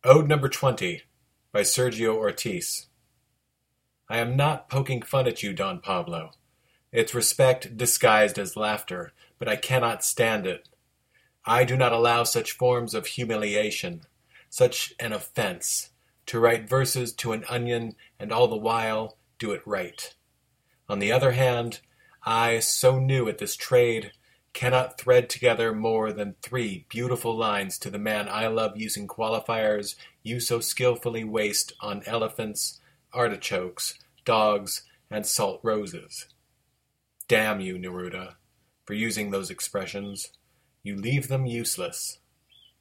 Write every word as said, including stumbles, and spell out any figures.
Ode number twenty, by Sergio Ortiz. I am not poking fun at you, Don Pablo. It's respect disguised as laughter, but I cannot stand it. I do not allow such forms of humiliation, such an offense, to write verses to an onion and all the while do it right. On the other hand, I, so new at this trade, cannot thread together more than three beautiful lines to the man I love using qualifiers you so skillfully waste on elephants, artichokes, dogs, and salt roses. Damn you, Neruda, for using those expressions. You leave them useless.